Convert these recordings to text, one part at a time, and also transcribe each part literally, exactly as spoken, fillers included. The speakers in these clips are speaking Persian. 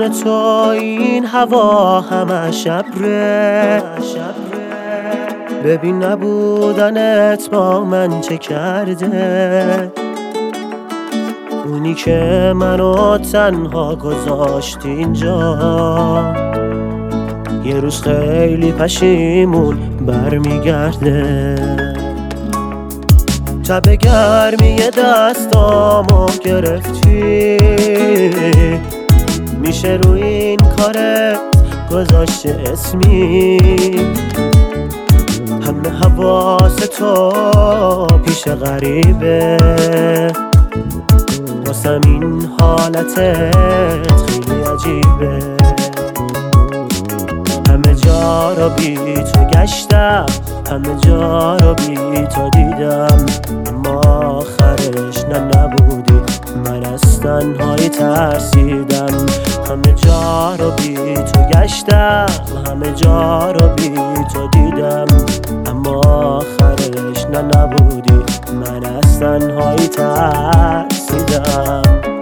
بدون تو این هوا همه شبره. ببین نبودنت با من چه کرده، اونی که منو تنها گذاشت اینجا یه روز خیلی پشیمون برمیگرده. تب گرمی دستامو گرفتی، میشه روی این کارت گذاشته اسمی. همه حواس تو پیش غریبه، واسم این حالتت خیلی عجیبه. همه جا رو بی تو گشتم، همه جا رو بی تو دیدم، اما آخرش نه نبودی، من از تنهایی ترسیدم. همه جا رو بی تو گشتم، همه جا رو بی تو دیدم، اما آخرش نه نبودی، من از تنهایی ترسیدم.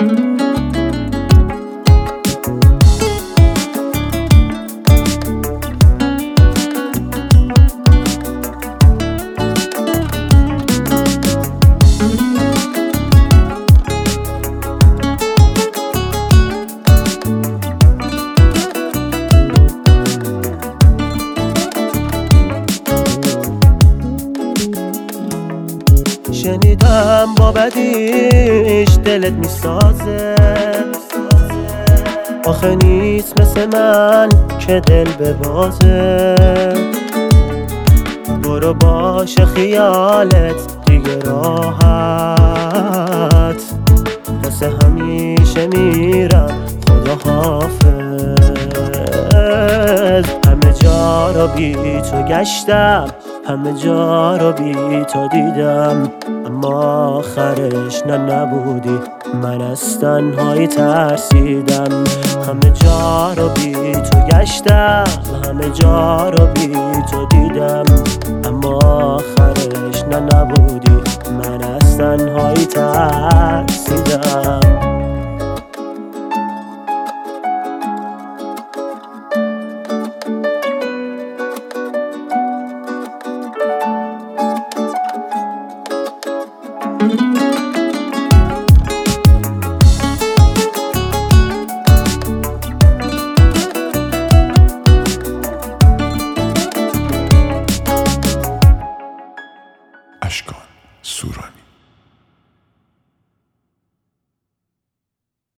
شنیدم با بدیش دلت میسازه، آخه نیست مثل من که دل ببازه. برو باشه خیالت دیگه راحت، واسه همیشه میرم خدا حافظ. همه جا رو بی تو گشتم، همه جا رو بی تو دیدم، اما آخرش نه نبودی، من از تنهایی ترسیدم. همه جا رو بی تو گشتم، همه جا رو بی تو دیدم، اما آخرش نه نبودی، من از تنهایی ترسیدم. اشکان سورانی.